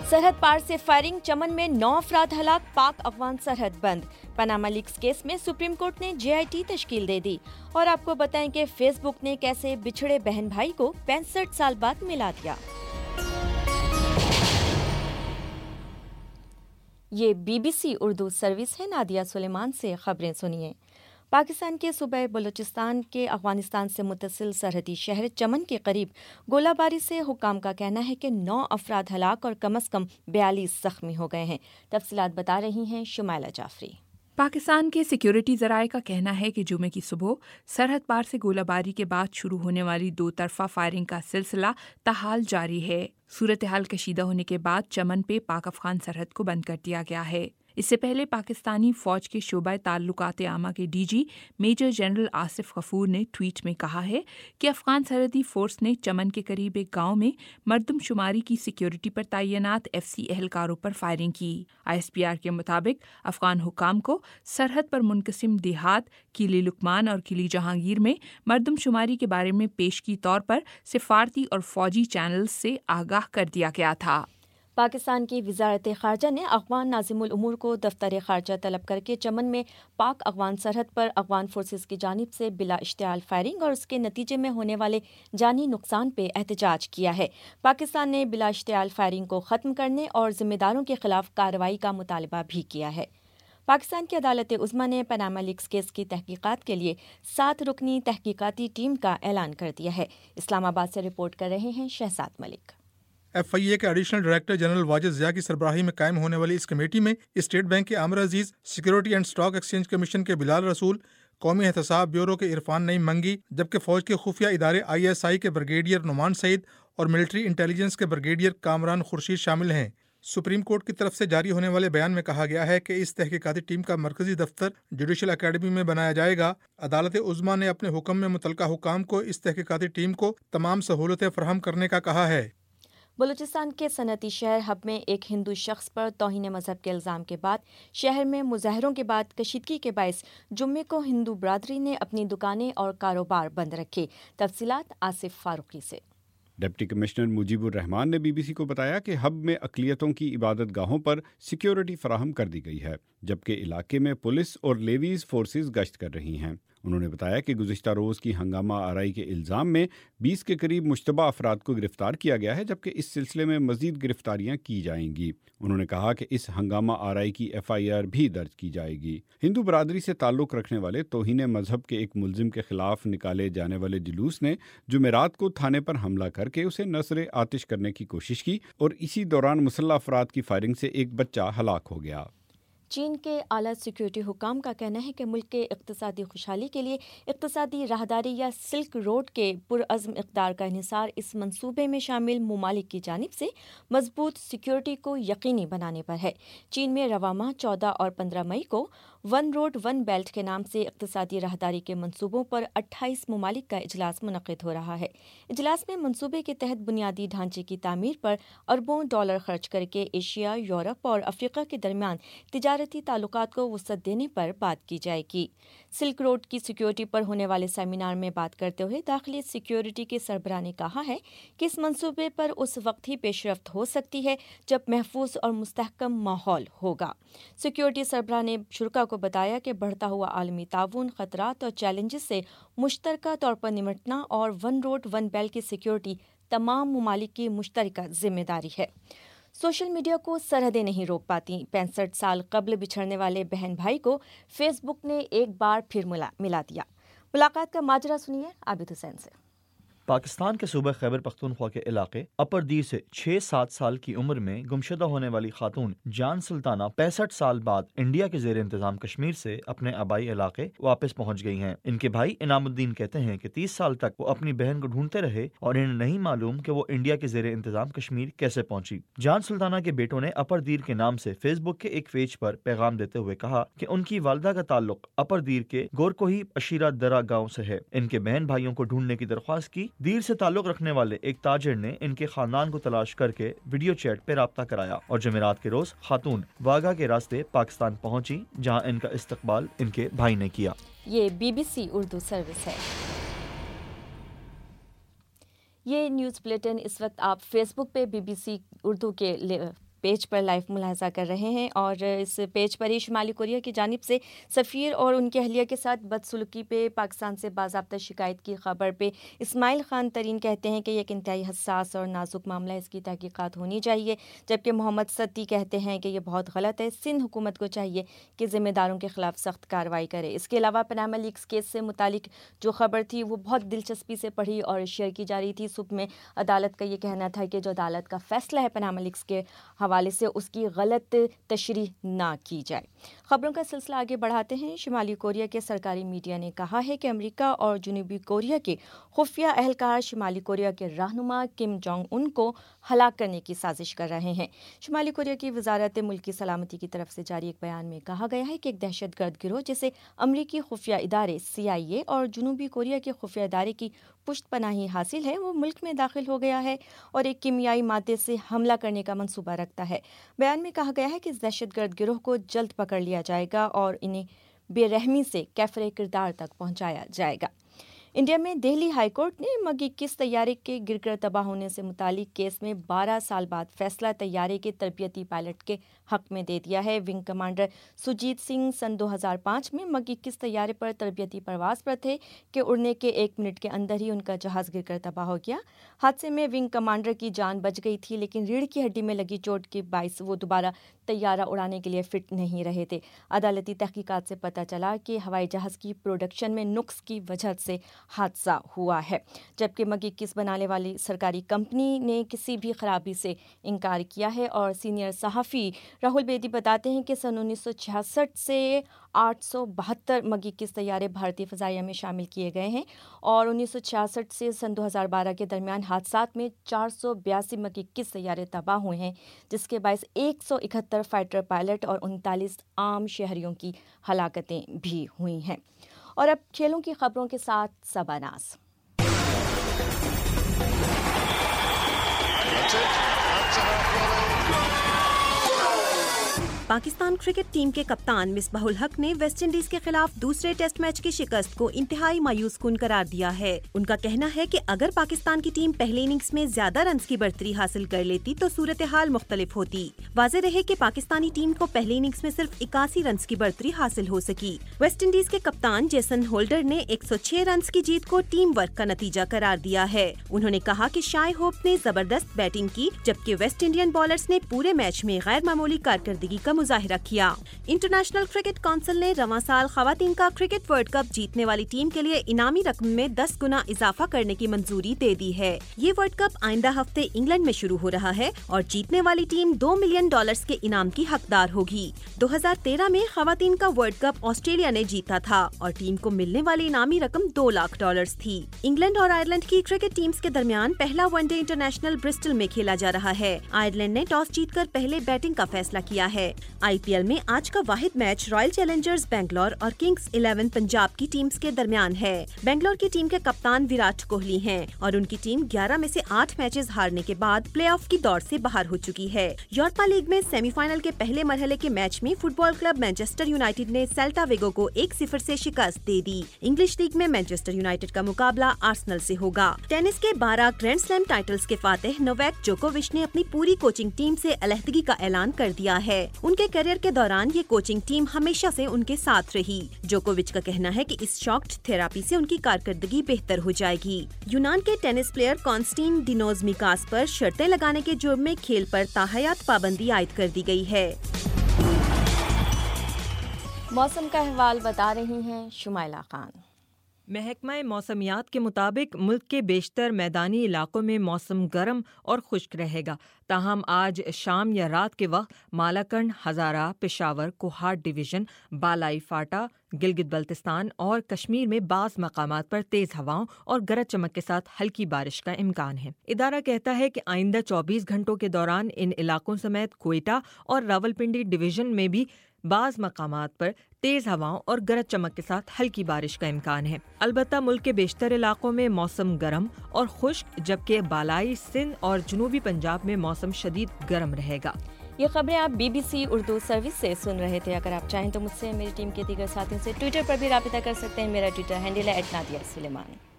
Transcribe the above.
سرحد پار سے فائرنگ، چمن میں 9 افراد ہلاک، پاک افغان سرحد بند۔ پاناما لیکس کیس میں سپریم کورٹ نے JIT تشکیل دے دی۔ اور آپ کو بتائیں کہ فیس بک نے کیسے بچھڑے بہن بھائی کو 65 سال بعد ملا دیا۔ یہ BBC اردو سروس ہے، نادیہ سلیمان سے خبریں سنیے۔ پاکستان کے صوبہ بلوچستان کے افغانستان سے متصل سرحدی شہر چمن کے قریب گولہ باری سے حکام کا کہنا ہے کہ 9 افراد ہلاک اور کم از کم 42 زخمی ہو گئے ہیں۔ تفصیلات بتا رہی ہیں شمائلہ جعفری۔ پاکستان کے سیکیورٹی ذرائع کا کہنا ہے کہ جمعے کی صبح سرحد پار سے گولہ باری کے بعد شروع ہونے والی 2 طرفہ فائرنگ کا سلسلہ تاحال جاری ہے۔ صورتحال کشیدہ ہونے کے بعد چمن پہ پاک افغان سرحد کو بند کر دیا گیا ہے۔ اس سے پہلے پاکستانی فوج کے شعبہ تعلقات عامہ کے DG میجر جنرل آصف غفور نے ٹویٹ میں کہا ہے کہ افغان سرحدی فورس نے چمن کے قریب ایک گاؤں میں مردم شماری کی سیکیورٹی پر تعینات FC اہلکاروں پر فائرنگ کی۔ ISPR کے مطابق افغان حکام کو سرحد پر منقسم دیہات قلعہ لکمان اور قلعہ جہانگیر میں مردم شماری کے بارے میں پیشگی طور پر سفارتی اور فوجی چینلز سے آگاہ کر دیا گیا تھا۔ پاکستان کی وزارت خارجہ نے افغان ناظم الامور کو دفتر خارجہ طلب کر کے چمن میں پاک افغان سرحد پر افغان فورسز کی جانب سے بلا اشتعال فائرنگ اور اس کے نتیجے میں ہونے والے جانی نقصان پہ احتجاج کیا ہے۔ پاکستان نے بلا اشتعال فائرنگ کو ختم کرنے اور ذمہ داروں کے خلاف کارروائی کا مطالبہ بھی کیا ہے۔ پاکستان کی عدالت عظمیٰ نے پاناما لیکس کیس کی تحقیقات کے لیے 7 رکنی تحقیقاتی ٹیم کا اعلان کر دیا ہے۔ اسلام آباد سے رپورٹ کر رہے ہیں شہزاد ملک۔ FIA کے additional director general Wajid Zia کی سربراہی میں قائم ہونے والی اس کمیٹی میں اسٹیٹ بینک کے Aamir Aziz, security and stock exchange commission کے بلال رسول، قومی احتساب بیورو کے عرفان نعیم منگی، جبکہ فوج کے خفیہ ادارے ISI کے بریگیڈیئر نعمان سعید اور ملٹری انٹیلیجنس کے بریگیڈیئر کامران خورشید شامل ہیں۔ سپریم کورٹ کی طرف سے جاری ہونے والے بیان میں کہا گیا ہے کہ اس تحقیقاتی ٹیم کا مرکزی دفتر جوڈیشل اکیڈمی میں بنایا جائے گا۔ عدالت عظمیٰ نے اپنے حکم میں متعلقہ حکام کو اس تحقیقاتی ٹیم کو تمام سہولتیں فراہم کرنے کا کہا ہے۔ بلوچستان کے صنعتی شہر حب میں ایک ہندو شخص پر توہین مذہب کے الزام کے بعد شہر میں مظاہروں کے بعد کشیدگی کے باعث جمعے کو ہندو برادری نے اپنی دکانیں اور کاروبار بند رکھے۔ تفصیلات آصف فاروقی سے۔ ڈپٹی کمشنر مجیب الرحمان نے BBC کو بتایا کہ ہب میں اقلیتوں کی عبادت گاہوں پر سیکیورٹی فراہم کر دی گئی ہے، جبکہ علاقے میں پولیس اور لیویز فورسز گشت کر رہی ہیں۔ انہوں نے بتایا کہ گزشتہ روز کی ہنگامہ آرائی کے الزام میں 20 کے قریب مشتبہ افراد کو گرفتار کیا گیا ہے، جبکہ اس سلسلے میں مزید گرفتاریاں کی جائیں گی۔ انہوں نے کہا کہ اس ہنگامہ آرائی کی FIR بھی درج کی جائے گی۔ ہندو برادری سے تعلق رکھنے والے توہین مذہب کے ایک ملزم کے خلاف نکالے جانے والے جلوس نے جمعرات کو تھانے پر حملہ کر کے اسے نذر آتش کرنے کی کوشش کی اور اسی دوران مسلح افراد کی فائرنگ سے ایک بچہ ہلاک ہو گیا۔ چین کے اعلیٰ سیکیورٹی حکام کا کہنا ہے کہ ملک کے اقتصادی خوشحالی کے لیے اقتصادی راہداری یا سلک روڈ کے پرعزم اقدار کا انحصار اس منصوبے میں شامل ممالک کی جانب سے مضبوط سیکیورٹی کو یقینی بنانے پر ہے۔ چین میں رواں ماہ 14 اور 15 مئی کو ون روڈ ون بیلٹ کے نام سے اقتصادی راہداری کے منصوبوں پر 28 ممالک کا اجلاس منعقد ہو رہا ہے۔ اجلاس میں منصوبے کے تحت بنیادی ڈھانچے کی تعمیر پر اربوں ڈالر خرچ کر کے ایشیا، یورپ اور افریقہ کے درمیان تجارتی تعلقات کو وسعت دینے پر بات کی جائے گی۔ سلک روڈ کی سیکیورٹی پر ہونے والے سیمینار میں بات کرتے ہوئے داخلی سیکیورٹی کے سربراہ نے کہا ہے کہ اس منصوبے پر اس وقت ہی پیش رفت ہو سکتی ہے جب محفوظ اور مستحکم ماحول ہوگا۔ سیکیورٹی سربراہ نے شرکاء کو بتایا کہ بڑھتا ہوا عالمی تعاون، خطرات اور چیلنجز سے مشترکہ طور پر نمٹنا اور ون روڈ ون بیلٹ کی سیکیورٹی تمام ممالک کی مشترکہ ذمہ داری ہے۔ سوشل میڈیا کو سرحدیں نہیں روک پاتی۔ 65 سال قبل بچھڑنے والے بہن بھائی کو فیس بک نے ایک بار پھر ملا دیا۔ ملاقات کا ماجرا سنیے عابد حسین سے۔ پاکستان کے صوبہ خیبر پختونخوا کے علاقے اپر دیر سے 6-7 سال کی عمر میں گمشدہ ہونے والی خاتون جان سلطانہ 65 سال بعد انڈیا کے زیر انتظام کشمیر سے اپنے آبائی علاقے واپس پہنچ گئی ہیں۔ ان کے بھائی انعام الدین کہتے ہیں کہ 30 سال تک وہ اپنی بہن کو ڈھونڈتے رہے اور انہیں نہیں معلوم کہ وہ انڈیا کے زیر انتظام کشمیر کیسے پہنچی۔ جان سلطانہ کے بیٹوں نے اپر دیر کے نام سے فیس بک کے ایک پیج پر پیغام دیتے ہوئے کہا کہ ان کی والدہ کا تعلق اپر دیر کے گورکوہی اشیرہ درہ گاؤں سے ہے۔ ان کے بہن بھائیوں کو ڈھونڈنے کی درخواست کی۔ دیر سے تعلق رکھنے والے ایک تاجر نے ان کے خاندان کو تلاش کر کے ویڈیو چیٹ پہ رابطہ کرایا اور جمعرات کے روز خاتون واگا کے راستے پاکستان پہنچی، جہاں ان کا استقبال ان کے بھائی نے کیا۔ یہ BBC اردو سروس ہے۔ یہ نیوز بلیٹن اس وقت آپ فیس بک پہ BBC اردو کے پیج پر لائیو ملاحظہ کر رہے ہیں، اور اس پیج پر ہی شمالی کوریا کی جانب سے سفیر اور ان کی اہلیہ کے ساتھ بدسلوکی پہ پاکستان سے باضابطہ شکایت کی خبر پہ اسماعیل خان ترین کہتے ہیں کہ یہ ایک انتہائی حساس اور نازک معاملہ ہے، اس کی تحقیقات ہونی چاہیے، جبکہ محمد ستی کہتے ہیں کہ یہ بہت غلط ہے، سندھ حکومت کو چاہیے کہ ذمہ داروں کے خلاف سخت کارروائی کرے۔ اس کے علاوہ پاناما لیکس کیس سے متعلق جو خبر تھی وہ بہت دلچسپی سے پڑھی اور شیئر کی جا رہی تھی۔ صبح میں عدالت کا یہ کہنا تھا کہ جو عدالت کا فیصلہ ہے پاناما لیکس کے حوالے سے اس کی غلط تشریح نہ کی جائے۔ خبروں کا سلسلہ آگے بڑھاتے ہیں۔ شمالی کوریا کے سرکاری میڈیا نے کہا ہے کہ امریکہ اور جنوبی کوریا کے خفیہ اہلکار شمالی کوریا کے رہنما کم جونگ ان کو ہلاک کرنے کی سازش کر رہے ہیں۔ شمالی کوریا کی وزارت ملکی سلامتی کی طرف سے جاری ایک بیان میں کہا گیا ہے کہ ایک دہشت گرد گروہ جسے امریکی خفیہ ادارے CIA اور جنوبی کوریا کے خفیہ ادارے کی پشت پناہی حاصل ہے، وہ ملک میں داخل ہو گیا ہے اور ایک کیمیائی مادے سے حملہ کرنے کا منصوبہ رکھتا ہے۔ بیان میں کہا گیا ہے کہ اس دہشت گرد گروہ کو جلد پکڑ لیا جائے گا اور انہیں بے رحمی سے کیفر کردار تک پہنچایا جائے گا۔ انڈیا میں دہلی ہائی کورٹ نے MiG 21 طیارے کے گر کر تباہ ہونے سے متعلق کیس میں 12 سال بعد فیصلہ طیارے کے تربیتی پائلٹ کے حق میں دے دیا ہے۔ ونگ کمانڈر سجیت سنگھ سن 2005 میں MiG 21 طیارے پر تربیتی پرواز پر تھے کہ اڑنے کے 1 منٹ کے اندر ہی ان کا جہاز گر کر تباہ ہو گیا۔ حادثے میں ونگ کمانڈر کی جان بچ گئی تھی، لیکن ریڑھ کی ہڈی میں لگی چوٹ کے باعث وہ دوبارہ طیارہ اڑانے کے لیے فٹ نہیں رہے تھے۔ عدالتی تحقیقات سے پتہ چلا کہ ہوائی جہاز کی پروڈکشن میں نقص کی وجہ سے حادثہ ہوا ہے، جبکہ MiG 21 بنانے والی سرکاری کمپنی نے کسی بھی خرابی سے انکار کیا ہے۔ اور سینئر صحافی راہل بیدی بتاتے ہیں کہ سن 1966 سے 872 MiG 21 طیارے بھارتی فضائیہ میں شامل کیے گئے ہیں، اور 1966 سے سن 2012 کے درمیان حادثات میں 482 MiG 21 طیارے تباہ ہوئے ہیں، جس کے باعث 171 فائٹر پائلٹ اور 39 عام شہریوں کی ہلاکتیں بھی ہوئی ہیں۔ اور اب کھیلوں کی خبروں کے ساتھ صبا ناز۔ پاکستان کرکٹ ٹیم کے کپتان مصباح الحق نے ویسٹ انڈیز کے خلاف دوسرے ٹیسٹ میچ کی شکست کو انتہائی مایوس کن قرار دیا ہے۔ ان کا کہنا ہے کہ اگر پاکستان کی ٹیم پہلے اننگز میں زیادہ رنز کی برتری حاصل کر لیتی تو صورتحال مختلف ہوتی۔ واضح رہے کہ پاکستانی ٹیم کو پہلے اننگز میں صرف 81 رنز کی برتری حاصل ہو سکی۔ ویسٹ انڈیز کے کپتان جیسن ہولڈر نے 106 رنز کی جیت کو ٹیم ورک کا نتیجہ قرار دیا ہے۔ انہوں نے کہا کہ شائے ہوپ نے زبردست بیٹنگ کی، جبکہ ویسٹ انڈین بالرز نے پورے میچ میں غیر معمولی کارکردگی کا مظاہرہ کیا۔ انٹرنیشنل کرکٹ کونسل نے رواں سال خواتین کا کرکٹ ورلڈ کپ جیتنے والی ٹیم کے لیے انعامی رقم میں 10 گنا اضافہ کرنے کی منظوری دے دی ہے۔ یہ ورلڈ کپ آئندہ ہفتے انگلینڈ میں شروع ہو رہا ہے اور جیتنے والی ٹیم $2 ملین کے انعام کی حقدار ہوگی۔ 2013 میں خواتین کا ورلڈ کپ آسٹریلیا نے جیتا تھا اور ٹیم کو ملنے والی انعامی رقم $2 لاکھ تھی۔ انگلینڈ اور آئرلینڈ کی کرکٹ ٹیمز کے درمیان پہلا ون ڈے انٹرنیشنل برسٹل میں کھیلا جا رہا ہے۔ آئرلینڈ نے ٹاس جیت کر پہلے بیٹنگ کا فیصلہ کیا ہے۔ IPL میں آج کا واحد میچ رائل چیلنجرز بنگلور اور کنگز 11 پنجاب کی ٹیمز کے درمیان ہے۔ بنگلور کی ٹیم کے کپتان وراٹ کوہلی ہیں اور ان کی ٹیم 11 میں سے 8 میچز ہارنے کے بعد پلے آف کی دوڑ سے باہر ہو چکی ہے۔ یورپا لیگ میں سیمی فائنل کے پہلے مرحلے کے میچ میں football club Manchester United نے سیلٹا ویگو کو 1-0 سے شکست دے دی۔ انگلش لیگ میں مانچسٹر یونائیٹڈ کا مقابلہ آرسنل سے ہوگا۔ ٹینس کے 12 گرینڈ سلیم ٹائٹلز کے فاتح نوواک جوکووچ نے اپنی پوری کوچنگ ٹیم سے علیحدگی کا اعلان کر دیا ہے۔ ان کے کیریئر کے دوران یہ کوچنگ ٹیم ہمیشہ سے ان کے ساتھ رہی۔ جوکووچ کا کہنا ہے کہ اس شاکڈ تھراپی سے ان کی کارکردگی بہتر ہو جائے گی۔ یونان کے ٹینس پلیئر کانسٹین ڈینوزمیکاس پر شرطیں لگانے کے جرم میں کھیل پر تاحیات پابندی عائد کر دی گئی ہے۔ موسم کا احوال بتا رہی ہیں شمائلہ خان۔ محکمہ موسمیات کے مطابق ملک کے بیشتر میدانی علاقوں میں موسم گرم اور خشک رہے گا، تاہم آج شام یا رات کے وقت مالاکنڈ، ہزارہ، پشاور، کوہاٹ ڈویژن، بالائی فاٹا، گلگت بلتستان اور کشمیر میں بعض مقامات پر تیز ہواؤں اور گرج چمک کے ساتھ ہلکی بارش کا امکان ہے۔ ادارہ کہتا ہے کہ آئندہ 24 گھنٹوں کے دوران ان علاقوں سمیت کوئٹہ اور راولپنڈی ڈویژن میں بھی بعض مقامات پر تیز ہواؤں اور گرج چمک کے ساتھ ہلکی بارش کا امکان ہے۔ البتہ ملک کے بیشتر علاقوں میں موسم گرم اور خشک، جبکہ بالائی سندھ اور جنوبی پنجاب میں موسم شدید گرم رہے گا۔ یہ خبریں آپ BBC اردو سروس سے سن رہے تھے۔ اگر آپ چاہیں تو مجھ سے میری ٹیم کے دیگر ساتھیوں سے ٹویٹر پر بھی رابطہ کر سکتے ہیں۔ میرا ٹویٹر ہینڈل ہے @نادیہ سلیمان۔